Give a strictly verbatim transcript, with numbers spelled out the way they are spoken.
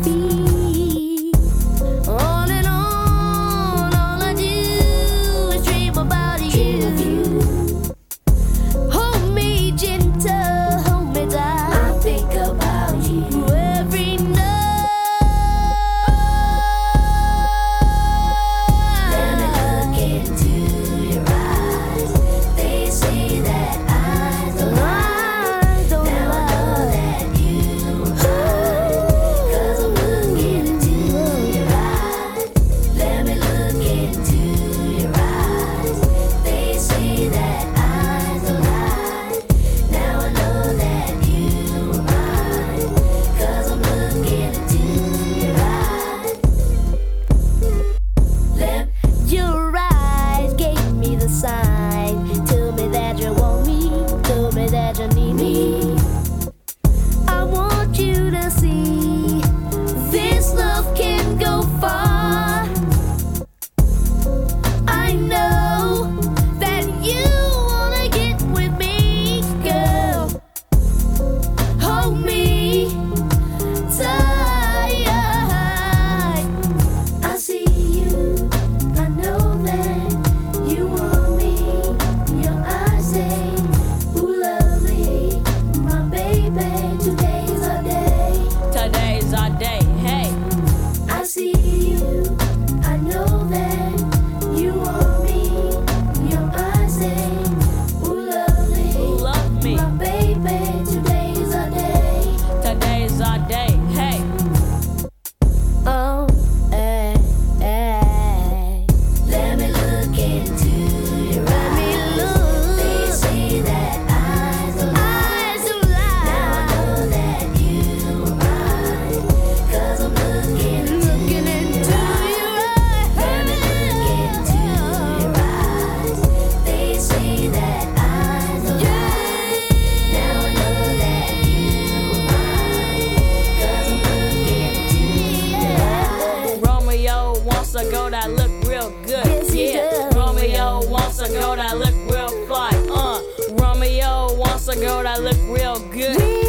feet. On and on, all I do is dream about you. Hold me gentle, hold me down. I think about you every night. Let me look into your eyes. They say that eyes don't lie. Now I know that you are mine. 'Cause I'm looking into your eyes. Let me look into your eyes. They say that eyes don't lie. Now I know that you are mine. 'Cause I'm looking into your eyes. Let your eyes gave me the sign. Tell me that you want me. Tell me that you need me. I want you to see this love can go far. I know that you wanna get with me, girl. Hold me tight. I see you. I know that you want me. Your eyes say, ooh, lovely, my baby. Today's our day. Today's our day, hey. I see you. I know that you want me. Your eyes say, ooh, lovely, Love me. my baby. Today's our day. Today's our day, hey. Oh, eh, eh. Let me look into your eyes. They say that eyes don't lie. Now I know that you are mine. 'Cause I'm looking looking into your eyes. Let me look into your eyes. They say that eyes don't lie. Now I know that you are mine. 'Cause I'm looking into your eyes. Romeo wants a girl that look real good. Yes, he yeah. does. Romeo wants a girl that look real fly. Uh. Romeo wants a girl that look real good.